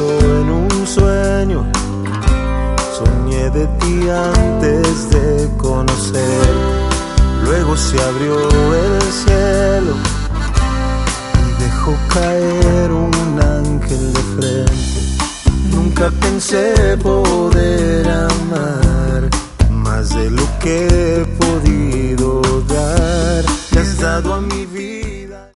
empezó en un sueño. Soñé de ti antes de conocer. Luego se abrió el cielo y dejó caer un ángel de frente. Nunca pensé poder